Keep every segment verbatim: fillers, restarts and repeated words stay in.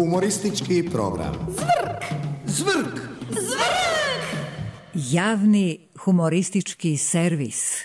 Humoristički program. Zvrk! Zvrk! Zvrk! Javni humoristički servis.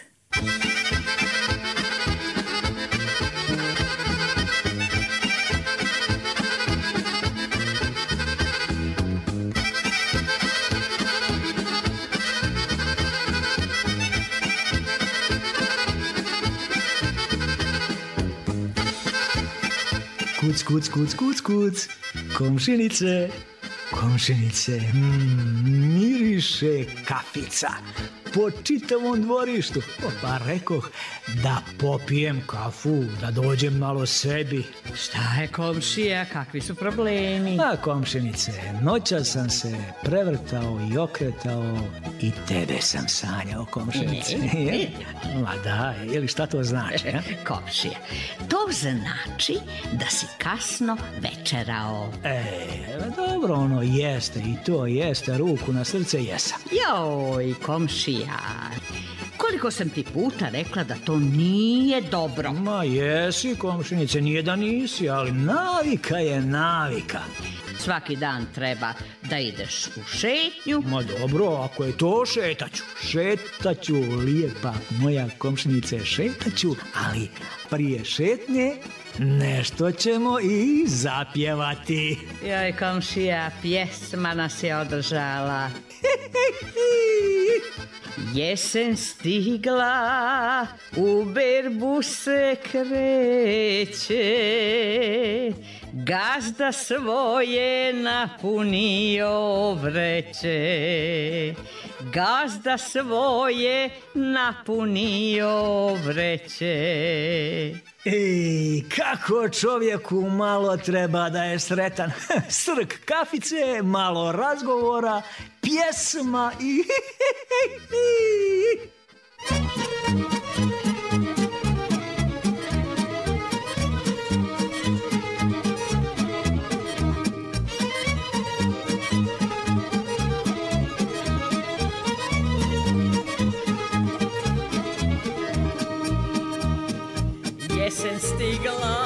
Kuc, kuc, kuc, kuc, kuc, komšinice, komšinice, mm, miriše kafica po čitavom dvorištu. O, pa rekoh da popijem kafu, da dođem malo sebi. Šta je, komšija, kakvi su problemi? A, komšinice, noća sam se prevrtao i okretao i tebe sam sanjao, komšinice. E, Ma da, ili šta to znači? Ja? Komšija, to znači da si kasno večerao. E, dobro, ono jeste i to jeste, ruku na srce jesam. Joj, komšija, koliko sam ti puta rekla da to nije dobro. Ma jesi, komšinice, nije da nisi, ali navika je navika. Svaki dan treba da ideš u šetnju. Ma dobro, ako je to šetaću, šetaću, lijepa moja komšinice, šetaću, ali prije šetnje nešto ćemo i zapjevati. Joj, komšija, pjesma nas je održala. Jesen stigla, u berbu se kreće, gazda svoje napunio vreće, gazda svoje napunio vreće. Ej, kako čovjeku malo treba da je sretan. Srk kafice, malo razgovora, pjesma i... Jesen stigla,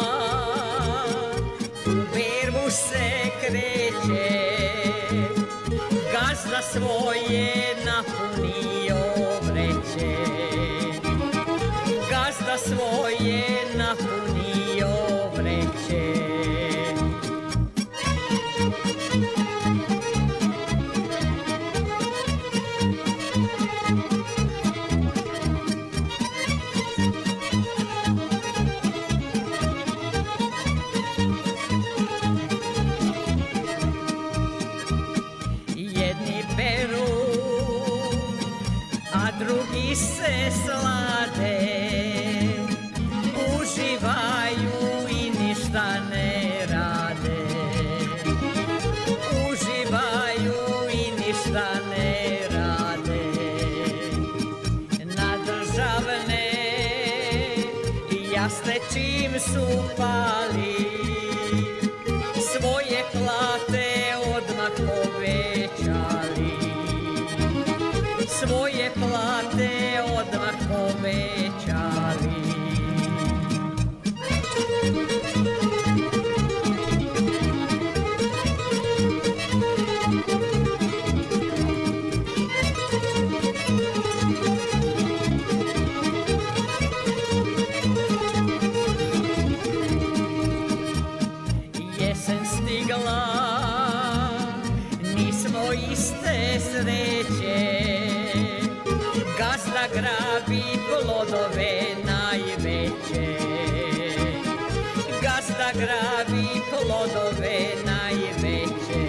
u berbu se kreće, gazda svoje napunio vreće, gazda svoje napunio vreće. Drugi se slade, uživaju i ništa ne rade, uživaju i ništa ne rade. Na državne jasne čim su pali, svoje plate odmah povećali, svoje plate odmah povećali. Jesen stigla, nismo iste sreće, gazda grabi plodove najveće, gazda grabi plodove najveće.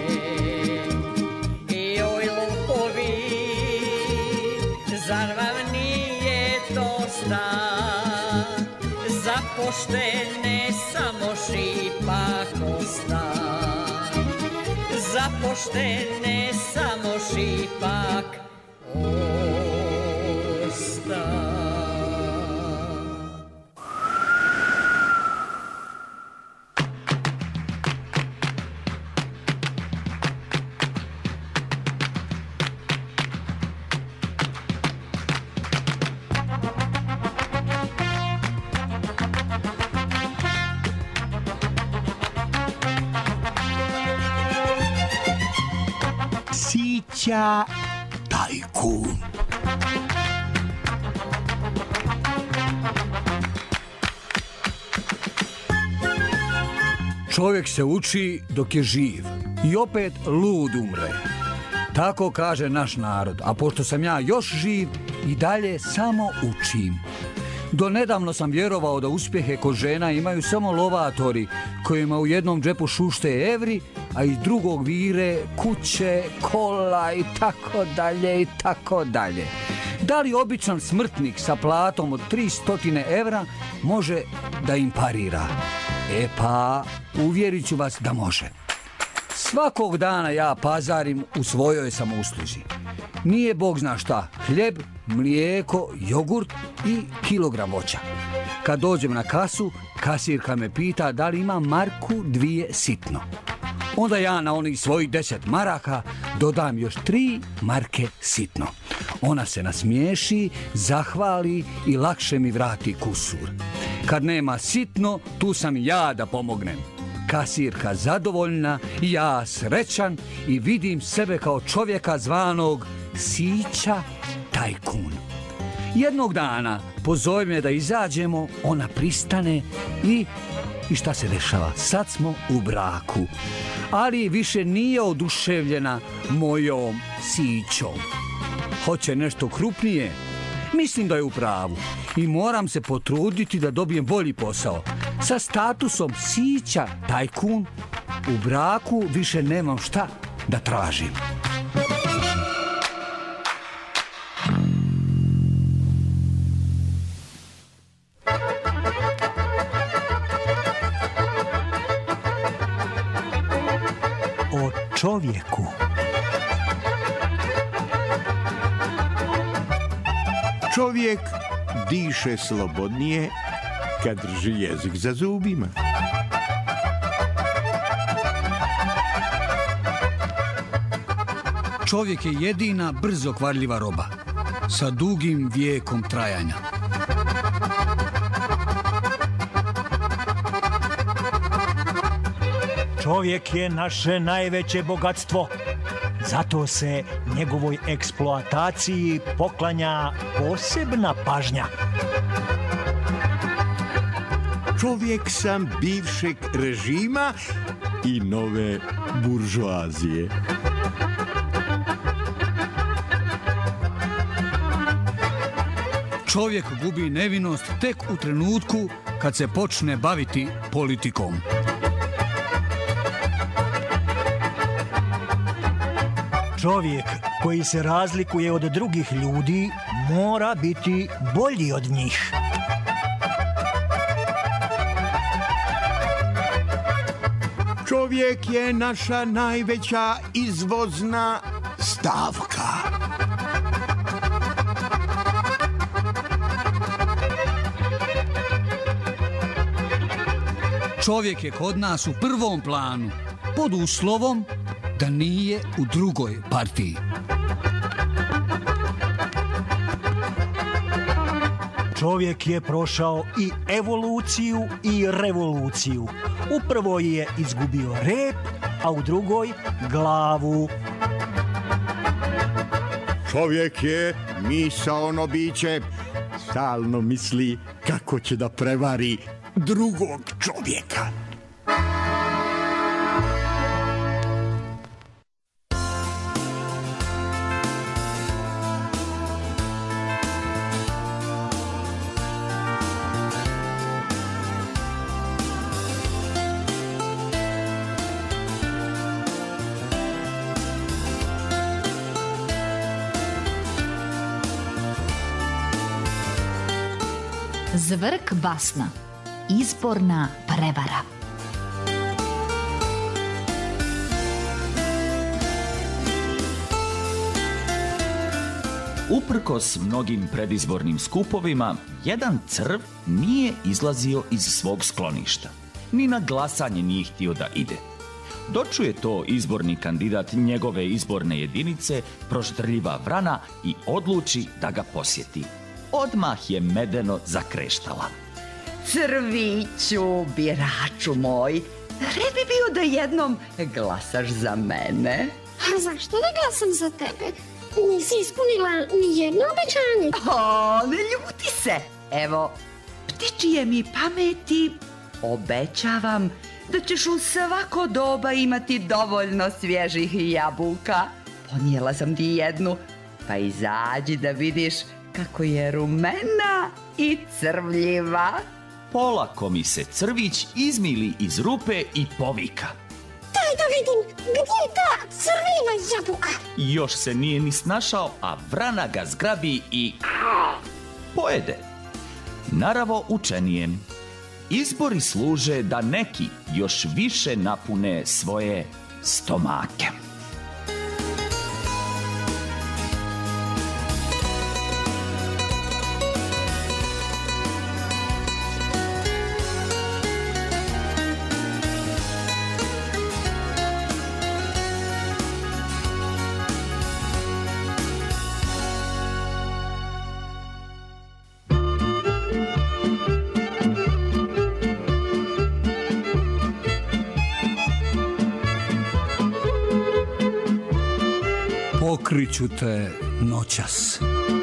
I oj lopovi, zar vam nije dosta, za poštene samo šipak osta, za poštene samo šipak osta. Sića tajkun. Čovjek se uči dok je živ i opet lud umre. Tako kaže naš narod, a pošto sam ja još živ i dalje samo učim. Do nedavno sam vjerovao da uspjehe kod žena imaju samo lovatori kojima u jednom džepu šušte evri, a iz drugog vire kuće, kola i tako dalje i tako dalje. Da li običan smrtnik sa platom od tristo evra može da im parira? E pa, uvjerit ću vas da može. Svakog dana ja pazarim u svojoj samousluzi. Nije bog zna šta, hljeb, mlijeko, jogurt i kilogram voća. Kad dođem na kasu, kasirka me pita da li ima marku dvije sitno. Onda ja na onih svojih deset maraka dodam još tri marke sitno. Ona se nasmiješi, zahvali i lakše mi vrati kusur. Kad nema sitno, tu sam ja da pomognem. Kasirka zadovoljna, ja srećan i vidim sebe kao čovjeka zvanog Sića tajkun. Jednog dana pozove me da izađemo, ona pristane i, i šta se dešava? Sad smo u braku. Ali više nije oduševljena mojom Sićom. Hoće nešto krupnije? Mislim da je u pravu i moram se potruditi da dobijem bolji posao. Sa statusom Sića tajkun u braku više nemam šta da tražim. O čovjeku. Čovjek diše slobodnije kad drži jezik za zubima. Čovjek je jedina brzo kvarljiva roba sa dugim vijekom trajanja. Čovjek je naše najveće bogatstvo. Zato se njegovoj eksploataciji poklanja posebna pažnja. Čovjek sam bivšeg režima i nove buržoazije. Čovjek gubi nevinost tek u trenutku kad se počne baviti politikom. Čovjek koji se razlikuje od drugih ljudi mora biti bolji od njih. Čovjek je naša najveća izvozna stavka. Čovjek je kod nas u prvom planu, pod uslovom da nije u drugoj partiji. Čovjek je prošao i evoluciju i revoluciju. U prvoj je izgubio rep, a u drugoj glavu. Čovjek je misaono biće, stalno misli kako će da prevari drugog čovjeka. Zvrk basna. Izborna prevara. Uprkos mnogim predizbornim skupovima, jedan crv nije izlazio iz svog skloništa. Ni na glasanje nije htio da ide. Dočuje to izborni kandidat njegove izborne jedinice, proštrljiva vrana, i odluči da ga posjeti. Odmah je medeno zakreštala. Crviću, biraču moj, red bi bio da jednom glasaš za mene. Pa zašto da glasam za tebe? Nisi ispunila ni jedno obećanje. O, ne ljuti se. Evo, ptičije mi pameti, obećavam da ćeš u svako doba imati dovoljno svježih jabuka. Ponijela sam ti jednu, pa izađi da vidiš kako je rumena i crvljiva. Polako mi se crvić izmili iz rupe i povika. Daj da vidim, gdje je ta crvena jabuka? Još se nije ni snašao, a vrana ga zgrabi i pojede. Naravo učenijem. Izbori služe da neki još više napune svoje stomake. Pokriću te noćas.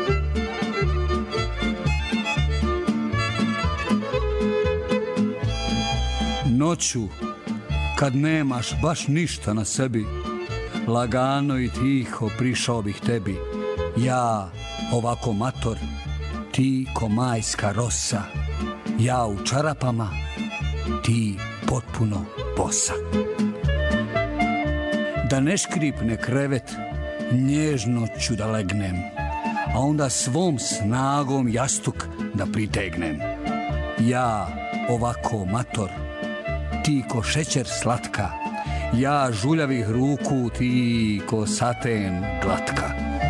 Noću, kad nemaš baš ništa na sebi, lagano i tiho prišao bih tebi. Ja ovako mator, ti ko majska rosa. Ja u čarapama, ti potpuno bosa. Da ne škripne krevet, nježno ću da legnem, a onda svom snagom jastuk da pritegnem. Ja ovako mator, ti ko šećer slatka, ja žuljavih ruku, ti ko saten glatka.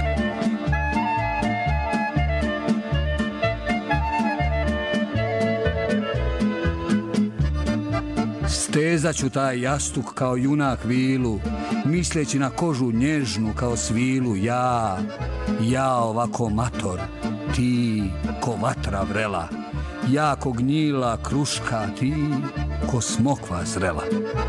Stezat ću taj jastuk kao junak vilu, misleći na kožu nježnu kao svilu. Ja, ja ovako mator, ti ko vatra vrela, ja ko gnjila kruška, ti ko smokva zrela.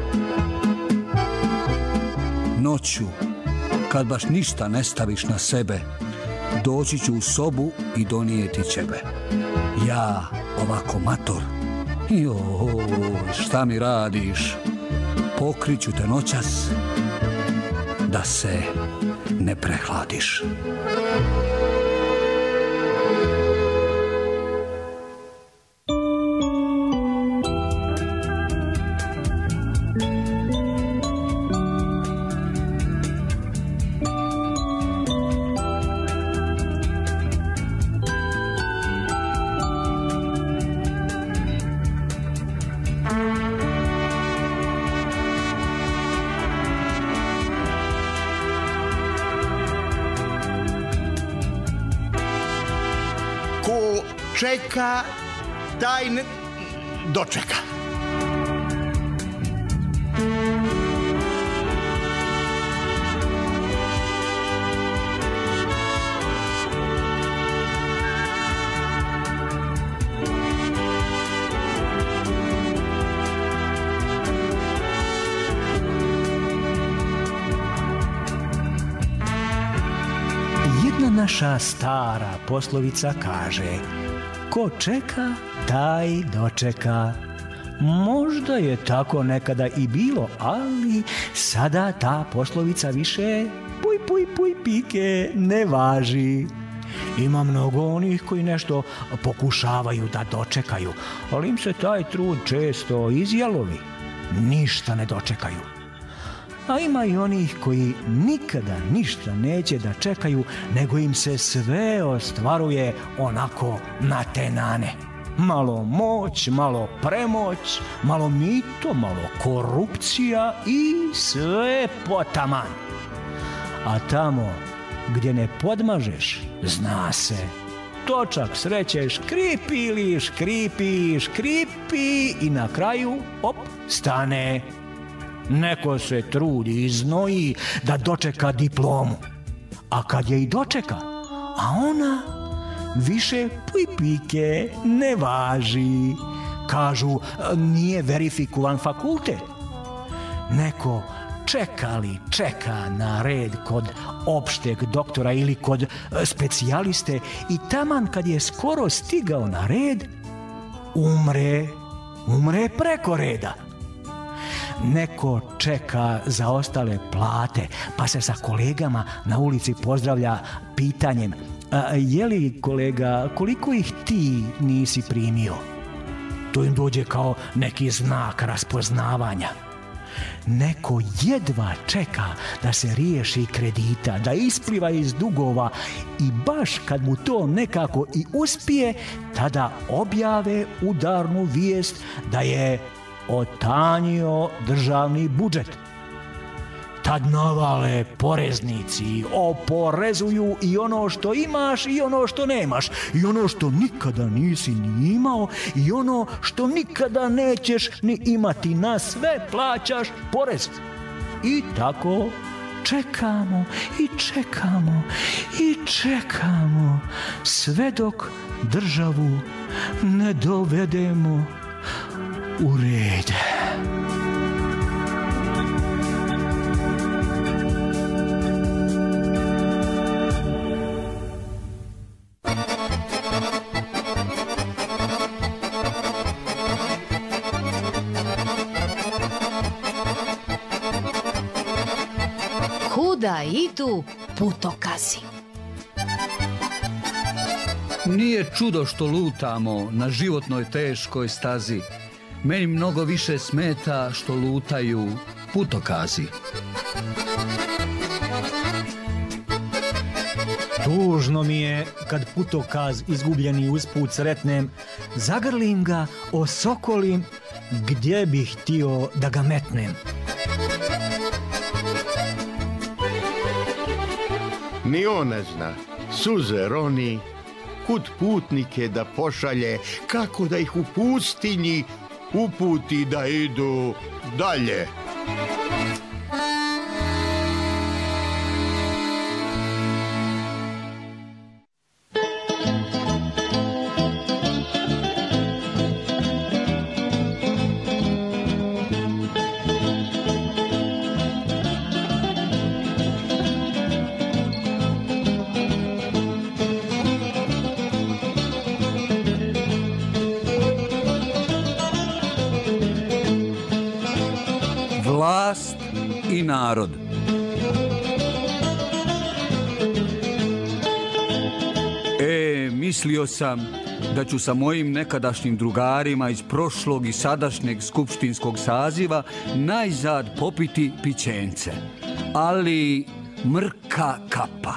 Noću, kad baš ništa ne staviš na sebe, doći ću u sobu i donijeti ćebe. Ja ovako mator, joj, šta mi radiš? Pokriću te noćas da se ne prehladiš. Čeka, taj ne dočeka. Jedna naša stara poslovica kaže: ko čeka, taj dočeka. Možda je tako nekada i bilo, ali sada ta poslovica više puj, puj, puj, pike ne važi. Ima mnogo onih koji nešto pokušavaju da dočekaju, ali im se taj trud često izjalovi. Ništa ne dočekaju. A ima i onih koji nikada ništa neće da čekaju, nego im se sve ostvaruje onako na tenane. Malo moć, malo premoć, malo mito, malo korupcija i sve potaman. A tamo gdje ne podmažeš, zna se, točak sreće škripi ili škripi, škripi i na kraju, op, stane. Neko se trudi i znoji da dočeka diplomu, a kad je i dočeka, a ona više pujpike ne važi. Kažu, nije verifikovan fakultet. Neko čeka li čeka na red kod opšteg doktora ili kod specijaliste i taman kad je skoro stigao na red, umre, umre preko reda. Neko čeka za ostale plate, pa se sa kolegama na ulici pozdravlja pitanjem: je li, kolega, koliko ih ti nisi primio? To im dođe kao neki znak raspoznavanja. Neko jedva čeka da se riješi kredita, da ispliva iz dugova i baš kad mu to nekako i uspije, tada objave udarnu vijest da je otanjio državni budžet. Tad navale poreznici, oporezuju i ono što imaš i ono što nemaš, i ono što nikada nisi ni imao i ono što nikada nećeš ni imati, na sve plaćaš porez. I tako čekamo i čekamo i čekamo sve dok državu ne dovedemo u red. Kuda idu putokazi? Nije čudo što lutamo na životnoj teškoj stazi. Meni mnogo više smeta što lutaju putokazi. Tužno mi je kad putokaz izgubljeni usput sretnem, zagrlim ga, osokolim, gdje bih htio da ga metnem. Ni on ne zna, suze roni, kud putnike da pošalje, kako da ih u pustinji uputi da idu dalje. Vlast i narod. E, mislio sam da ću sa mojim nekadašnjim drugarima iz prošlog i sadašnjeg skupštinskog saziva najzad popiti pićence. Ali mrka kapa.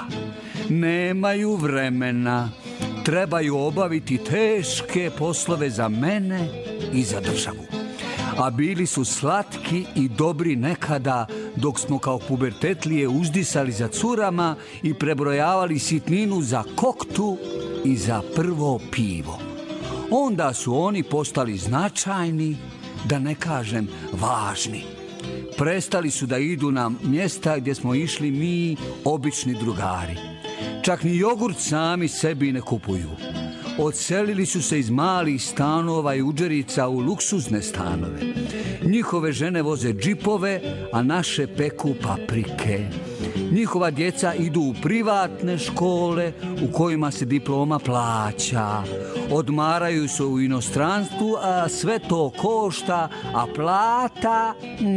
Nemaju vremena. Trebaju obaviti teške poslove za mene i za državu. A bili su slatki i dobri nekada dok smo kao pubertetlije uzdisali za curama i prebrojavali sitninu za koktu i za prvo pivo. Onda su oni postali značajni, da ne kažem važni. Prestali su da idu na mjesta gdje smo išli mi, obični drugari. Čak ni jogurt sami sebi ne kupuju. Odselili su se iz malih stanova i udžerica u luksuzne stanove. Njihove žene voze džipove, a naše peku paprike. Njihova djeca idu u privatne škole u kojima se diploma plaća. Odmaraju se u inostranstvu, a sve to košta, a plata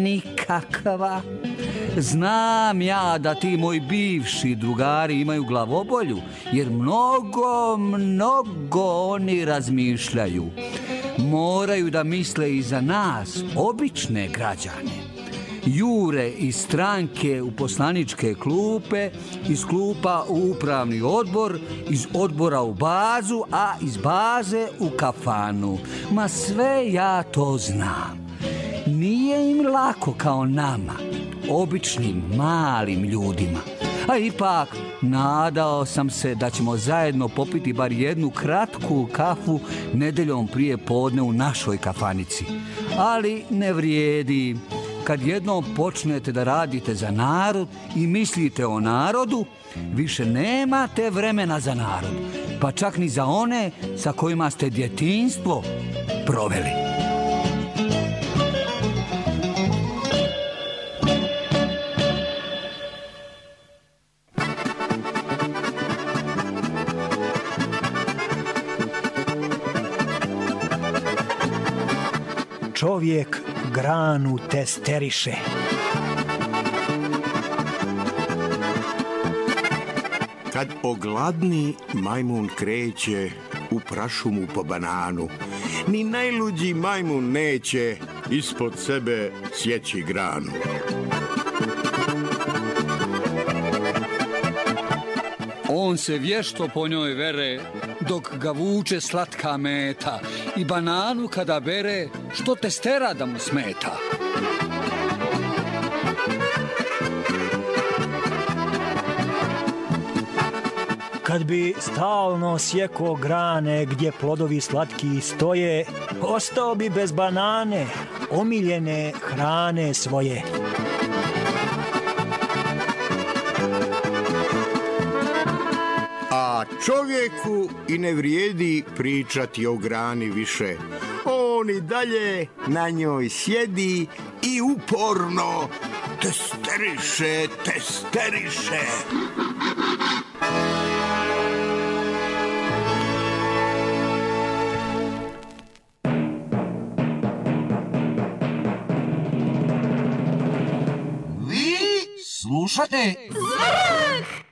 nikakva. Znam ja da ti moji bivši drugari imaju glavobolju, jer mnogo, mnogo oni razmišljaju. Moraju da misle i za nas, obične građane. Jure iz stranke u poslaničke klupe, iz klupa u upravni odbor, iz odbora u bazu, a iz baze u kafanu. Ma sve ja to znam. Nije im lako kao nama, običnim malim ljudima. A ipak nadao sam se da ćemo zajedno popiti bar jednu kratku kafu nedeljom prije podne u našoj kafanici. Ali ne vrijedi. Kad jednom počnete da radite za narod i mislite o narodu, više nemate vremena za narod, pa čak ni za one sa kojima ste djetinjstvo proveli. čovjek granu testeriše. Kad ogladni majmun kreće u prašumu po bananu, ni najluđi majmun neće ispod sebe sjeći granu. On se vješto po njoj vere, dok ga vuče slatka meta, i bananu kada bere, što testera da mu smeta. Kad bi stalno sjeko grane gdje plodovi slatki stoje, ostao bi bez banane, omiljene hrane svoje. A čovjeku i ne vrijedi pričati o grani više. On i dalje na njoj sjedi i uporno testeriše, testeriše. Vi slušate Zvrh!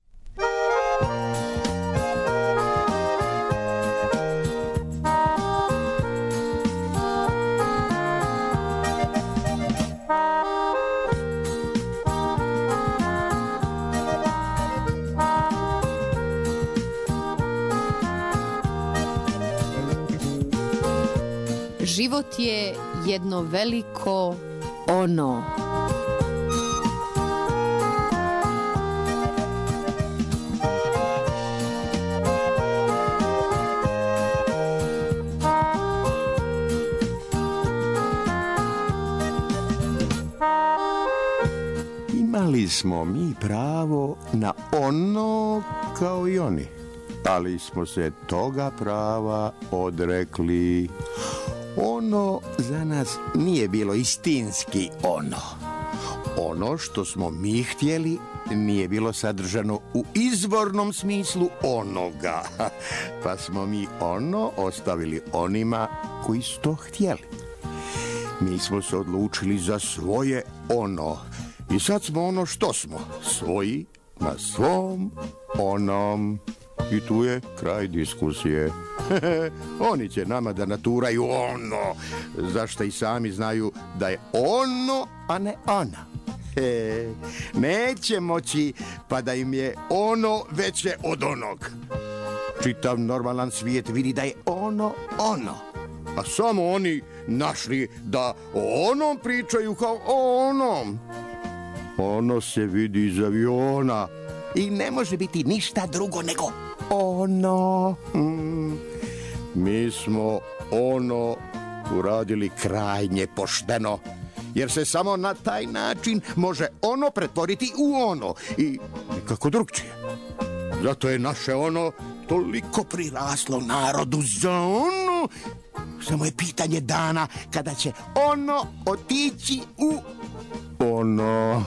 Život je jedno veliko ono. Imali smo mi pravo na ono kao i oni, ali smo se toga prava odrekli. Ono za nas nije bilo istinski ono. Ono što smo mi htjeli nije bilo sadržano u izvornom smislu onoga. Pa smo mi ono ostavili onima koji su to htjeli. Mi smo se odlučili za svoje ono. I sad smo ono što smo. Svoji na svom onom. I tu je kraj diskusije. Oni će nama da naturaju ono, zašto i sami znaju da je ono, a ne ona. He, neće moći pa da im je ono veće od onog. Čitav normalan svijet vidi da je ono ono. A samo oni našli da o onom pričaju kao o onom. Ono se vidi iz aviona i ne može biti ništa drugo nego ono. Hmm. Mi smo ono uradili krajnje pošteno, jer se samo na taj način može ono pretvoriti u ono i nikako drugčije. Zato je naše ono toliko priraslo narodu za ono. Samo je pitanje dana kada će ono otići u ono.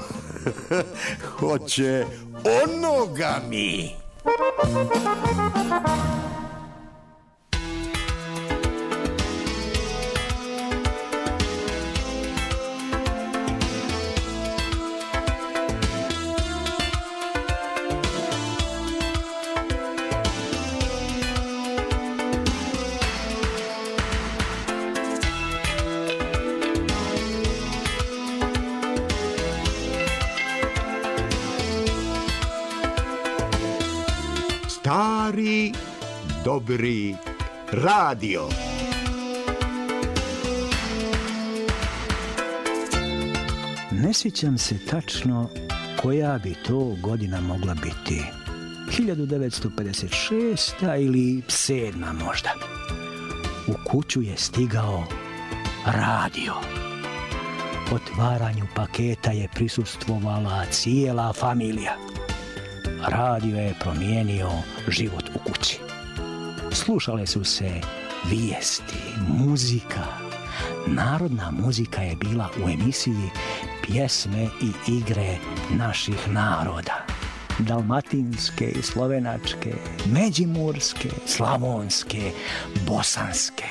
Hoće onoga mi. Stari, dobri radio. Ne sjećam se tačno koja bi to godina mogla biti. hiljadu devetsto pedeset šesta ili sedma možda. U kuću je stigao radio. Otvaranju paketa je prisustvovala cijela familija. Radio je promijenio život u kući. Slušale su se vijesti, muzika. Narodna muzika je bila u emisiji Pjesme i igre naših naroda. Dalmatinske i slovenačke, međimurske, slavonske, bosanske,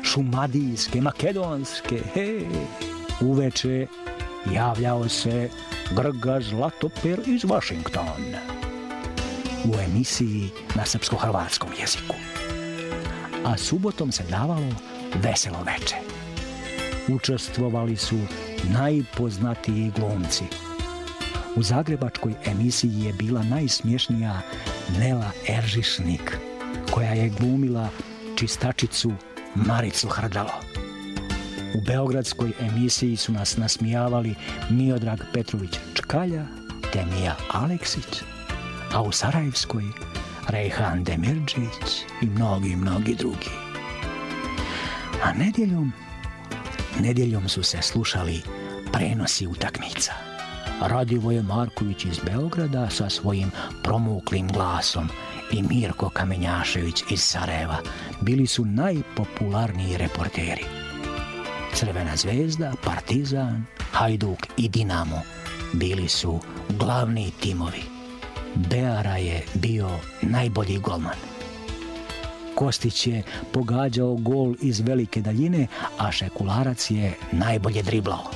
šumadijske, makedonske, he. Uveče javljao se Grga Zlatoper iz Vašingtona u emisiji na srpsko-hrvatskom jeziku. A subotom se davalo Veselo veče. Učestvovali su najpoznatiji glumci. U zagrebačkoj emisiji je bila najsmješnija Nela Eržišnik, koja je glumila čistačicu Maricu Hrdalo. U beogradskoj emisiji su nas nasmijavali Miodrag Petrović Čkalja te Mija Aleksić, a u sarajevskoj Rejhan Demirđić i mnogi, mnogi drugi. A nedjeljom, nedjeljom su se slušali prenosi utakmica. Radivoje Marković iz Beograda sa svojim promuklim glasom i Mirko Kamenjašević iz Sarajeva bili su najpopularniji reporteri. Crvena zvezda, Partizan, Hajduk i Dinamo bili su glavni timovi. Beara je bio najbolji golman. Kostić je pogađao gol iz velike daljine, a Šekularac je najbolje driblao.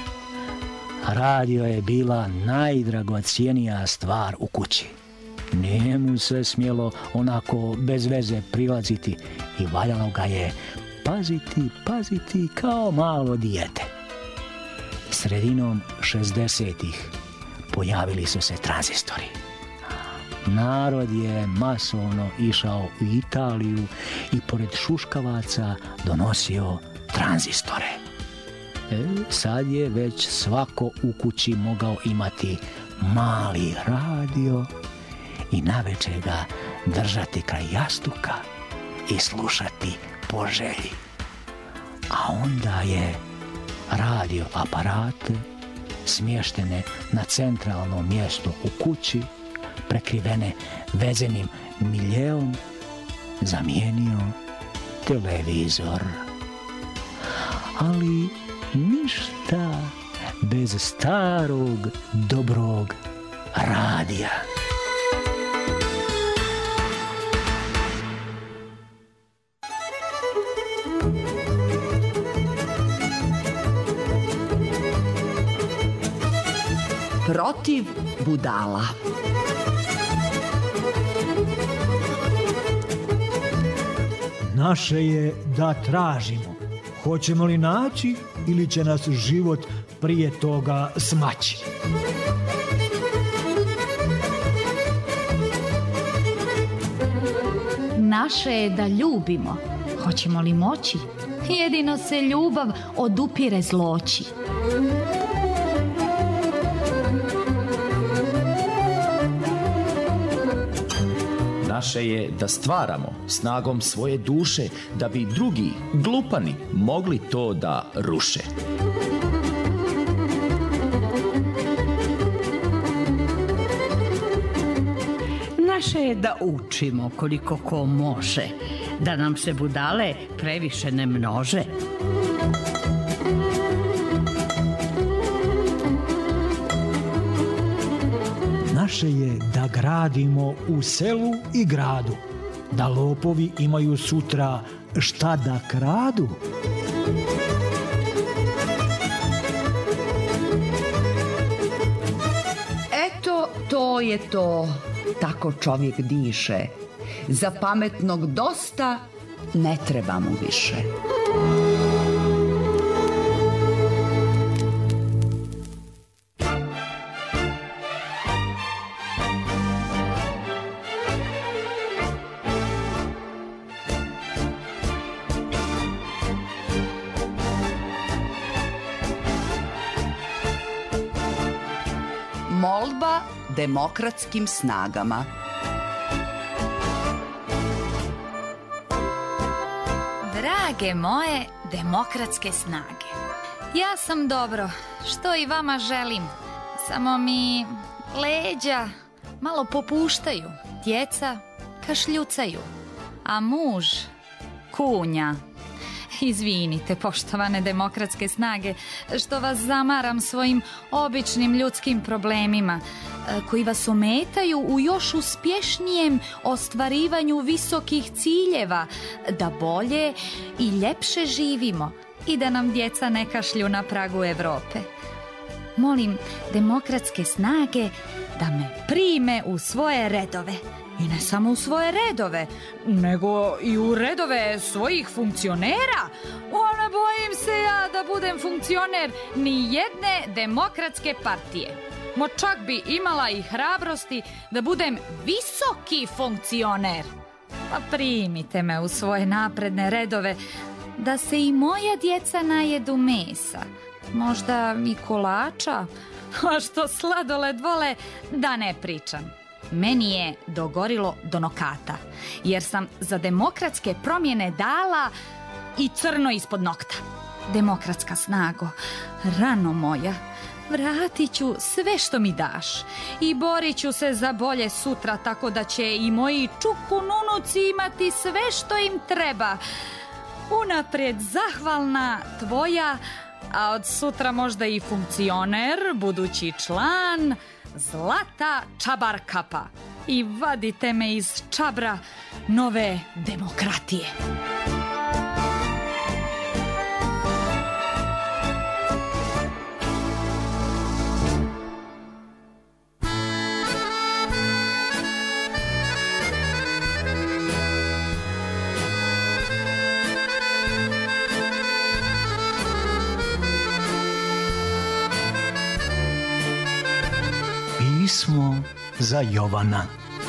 Radio je bila najdragocijenija stvar u kući. Nije mu se smjelo onako bez veze prilaziti i valjalo ga je paziti, paziti kao malo dijete. Sredinom šezdesetih pojavili su se tranzistori. Narod je masovno išao u Italiju i pored šuškavaca donosio tranzistore. E, sad je već svako u kući mogao imati mali radio i navečer ga držati kraj jastuka i slušati po želji. A onda je radio aparate smještene na centralnom mjestu u kući, prekrivene vezenim miljeom, zamijenio televizor. Ali ništa bez starog dobrog radija. Protiv budala. Naše je da tražimo. Hoćemo li naći ili će nas život prije toga smaći? Naše je da ljubimo. Hoćemo li moći? Jedino se ljubav odupire zloći. Naše je da stvaramo snagom svoje duše, da bi drugi, glupani, mogli to da ruše. Naše je da učimo koliko ko može, da nam se budale previše ne množe. Naše je da gradimo u selu i gradu, da lopovi imaju sutra šta da kradu. Eto, to je to, tako čovjek diše. Za pametnog dosta ne treba mu više. Molba demokratskim snagama. Drage moje demokratske snage, ja sam dobro, što i vama želim, samo mi leđa malo popuštaju, djeca kašljucaju, a muž kunja. Izvinite, poštovane demokratske snage, što vas zamaram svojim običnim ljudskim problemima. koji vas ometaju u još uspješnijem ostvarivanju visokih ciljeva, da bolje i ljepše živimo i da nam djeca ne kašlju na pragu Europe. Molim demokratske snage da me prime u svoje redove. I ne samo u svoje redove, nego i u redove svojih funkcionera. O, ne bojim se ja da budem funkcioner ni jedne demokratske partije. Mo čak bi imala i hrabrosti da budem visoki funkcioner. Pa primite me u svoje napredne redove, da se i moja djeca najedu mesa. Možda i kolača, a što sladoled vole, da ne pričam. Meni je dogorilo do nokata, jer sam za demokratske promjene dala i crno ispod nokta. Demokratska snago, rano moja, vratit ću sve što mi daš i borit ću se za bolje sutra, tako da će i moji čukununuci imati sve što im treba. Unaprijed zahvalna tvoja, a od sutra možda i funkcioner, budući član Zlata Čabarkapa. I vadite me iz čabra nove demokratije. Pismo za Jovana.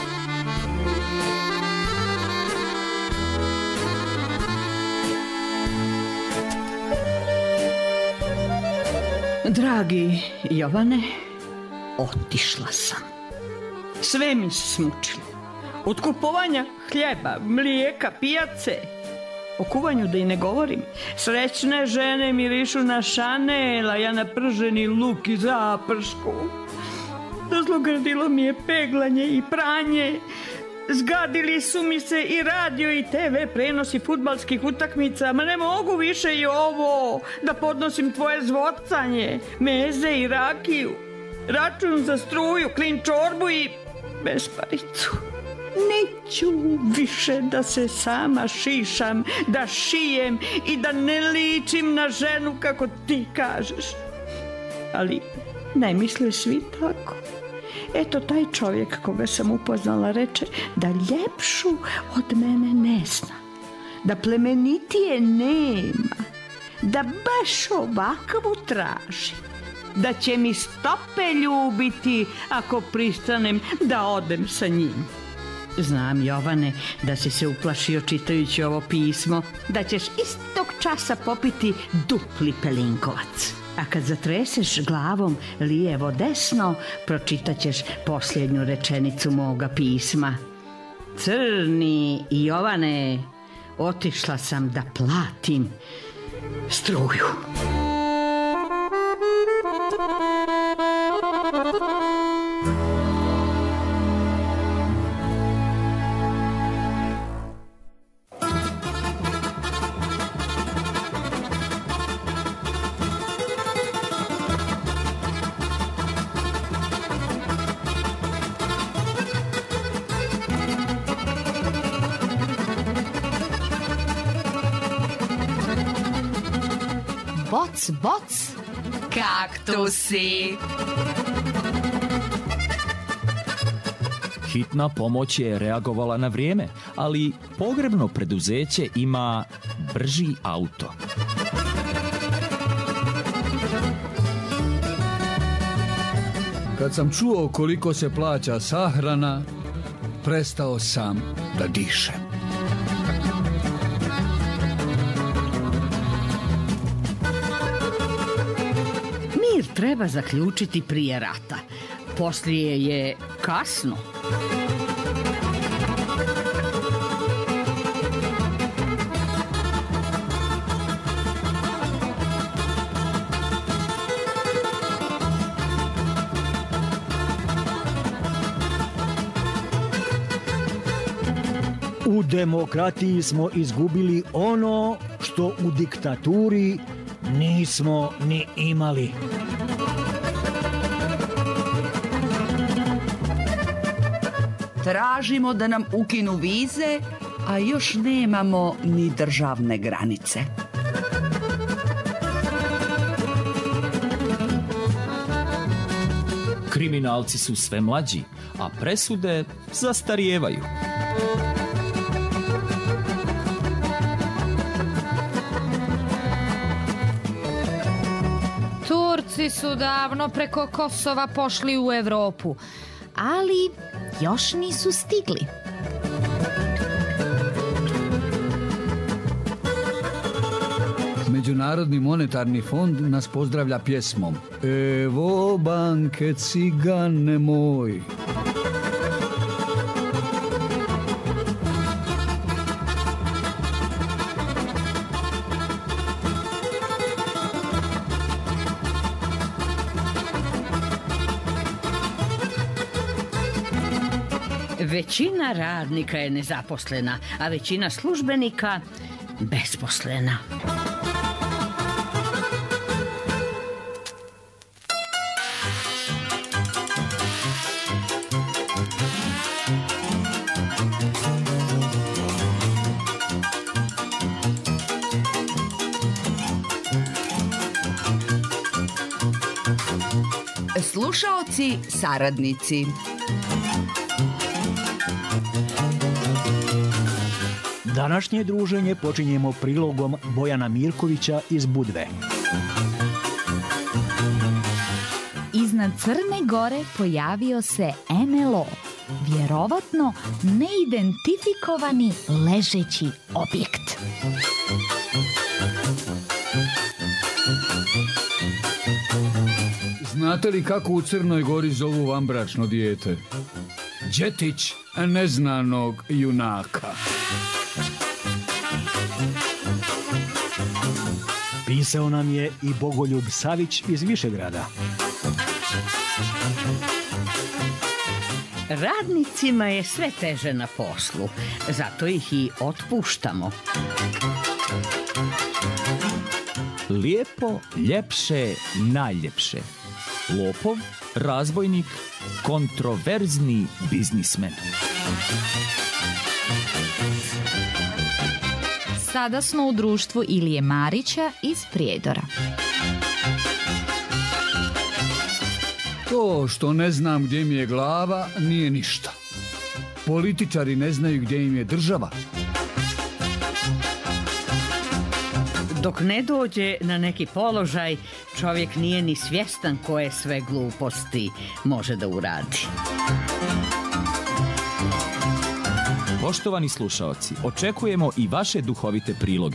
Dragi Jovane, otišla sam. Sve mi se smučilo. Od kupovanja hljeba, mlijeka, pijace. O kuvanju da i ne govorim. Srećne žene mirišu na šanel, a ja na prženi luk i zapršku. Dozlogrdilo mi je peglanje i pranje. Zgadili su mi se i radio i te ve prenosi fudbalskih utakmica. Ma ne mogu više i ovo, da podnosim tvoje zvocanje, meze i rakiju, račun za struju, klin čorbu i besparicu. Neću više da se sama šišam, da šijem i da ne ličim na ženu kako ti kažeš. Ali ne misle svi tako. Eto, taj čovjek koga sam upoznala reče da ljepšu od mene ne zna, da plemenitije nema, da baš ovakvu traži, da će mi stope ljubiti ako pristanem da odem sa njim. Znam, Jovane, da si se uplašio čitajući ovo pismo, da ćeš istog časa popiti dupli pelinkovac. A kad zatreseš glavom lijevo desno, pročitat ćeš posljednju rečenicu moga pisma. Crni Jovane, otišla sam da platim struju. Boc, boc, kaktusi. Hitna pomoć je reagovala na vrijeme, ali pogrebno preduzeće ima brži auto. Kad sam čuo koliko se plaća sahrana, prestao sam da dišem. Mir treba zaključiti prije rata. Poslije je kasno. U demokratiji smo izgubili ono što u diktaturi nismo ni imali. Tražimo da nam ukinu vize, a još nemamo ni državne granice. Kriminalci su sve mlađi, a presude zastarijevaju. Turci su davno preko Kosova pošli u Evropu, ali još nisu stigli. Međunarodni monetarni fond nas pozdravlja pjesmom Evo banke cigane moj. Većina radnika je nezaposlena, a većina službenika besposlena. Slušaoci, saradnici. Današnje druženje počinjemo prilogom Bojana Mirkovića iz Budve. Iznad Crne Gore pojavio se em el o, vjerovatno neidentifikovani ležeći objekt. Znate li kako u Crnoj Gori zovu vanbračno dijete? Đetić neznanog junaka. Pisao nam je i Bogoljub Savić iz Višegrada. Radnicima je sve teže na poslu, zato ih i otpuštamo. Lijepo, ljepše, najljepše. Lopov, razbojnik, kontroverzni biznismen. Sada smo u društvu Ilije Marića iz Prijedora. To što ne znam gdje mi je glava nije ništa. Političari ne znaju gdje im je država. Dok ne dođe na neki položaj, čovjek nije ni svjestan koje sve gluposti može da uradi. Poštovani slušaoci, očekujemo i vaše duhovite priloge.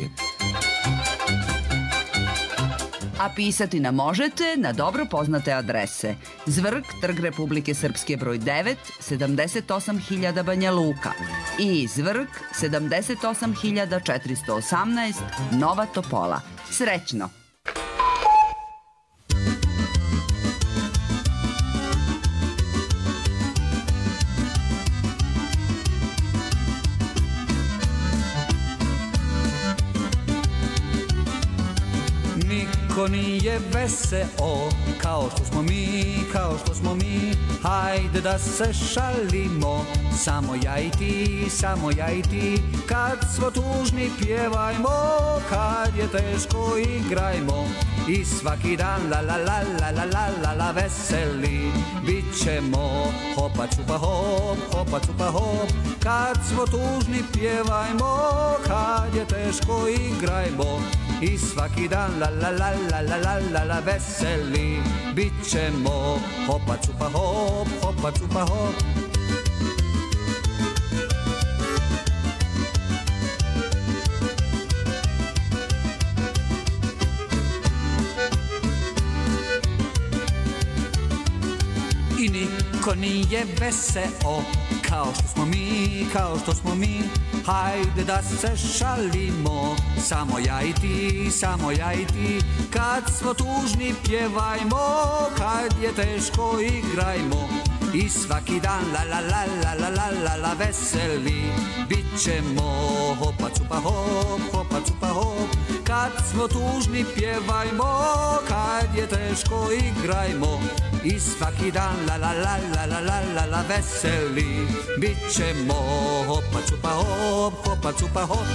A pisati nam možete na dobro poznate adrese: Zvrk, Trg Republike Srpske broj devet, sedamdeset osam hiljada Banja Luka i Zvrk, sedamdeset osam hiljada četiristo osamnaest Nova Topola. Srećno! Niko nije veseo kao što smo mi, kao što smo mi. Hajde da se šalimo, samo ja i ti, samo ja i ti. Kad smo tužni pjevajmo, kad je teško igrajmo. I svaki dan la la la la la la la la veseli bit ćemo. Hopa čupa hop, hopa čupa hop. Kad smo tužni pjevajmo, kad je teško igrajmo. I svaki dan la la la la la la la la veseli bit ćemo. Hopa čupa hop, hopa čupa hop. I niko nije veseo kao što smo mi, kao što smo mi. Hajde da se šalimo, samo ja i ti, samo ja i ti. Kad smo tužni pjevajmo, kad je teško igrajmo. I svaki dan la la la la la la la la veseli bit ćemo. Hopa cupa hop, hopa cupa hop. Kad kad smo tužni pjevajmo, kad je teško igrajmo i svaki dan la la la la la la la la veseli bit ćemo. Hopa čupa hop, hopa čupa hop.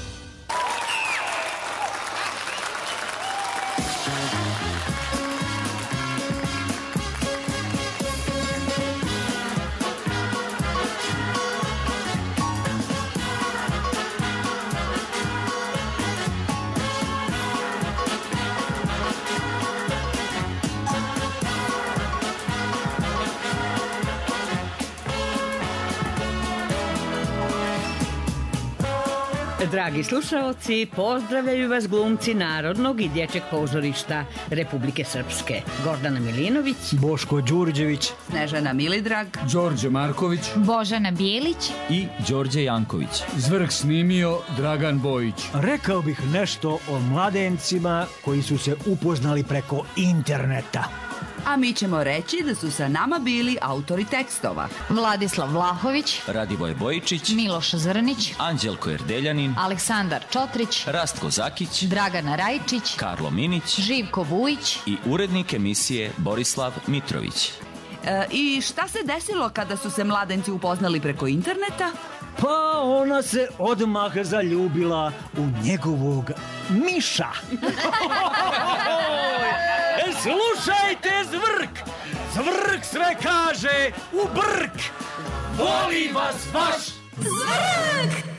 Dragi slušaoci, pozdravljaju vas glumci Narodnog i dječjeg pozorišta Republike Srpske. Gordana Milinović, Boško Đurđević, Snežana Milidrag, Đorđe Marković, Božana Bijelić i Đorđe Janković. Zvrh snimio Dragan Bojić. Rekao bih nešto o mladencima koji su se upoznali preko interneta. A mi ćemo reći da su sa nama bili autori tekstova Vladislav Vlahović, Radivoj Bojičić, Miloš Zrnić, Anđelko Erdeljanin, Aleksandar Čotrić, Rastko Zakić, Dragana Rajčić, Karlo Minić, Živko Vujić i urednik emisije Borislav Mitrović. e, I šta se desilo kada su se mladenci upoznali preko interneta? Pa ona se odmah zaljubila u njegovog miša. E, slušajte, Zvrk! Zvrk sve kaže u brk! Voli vas vaš Zvrk!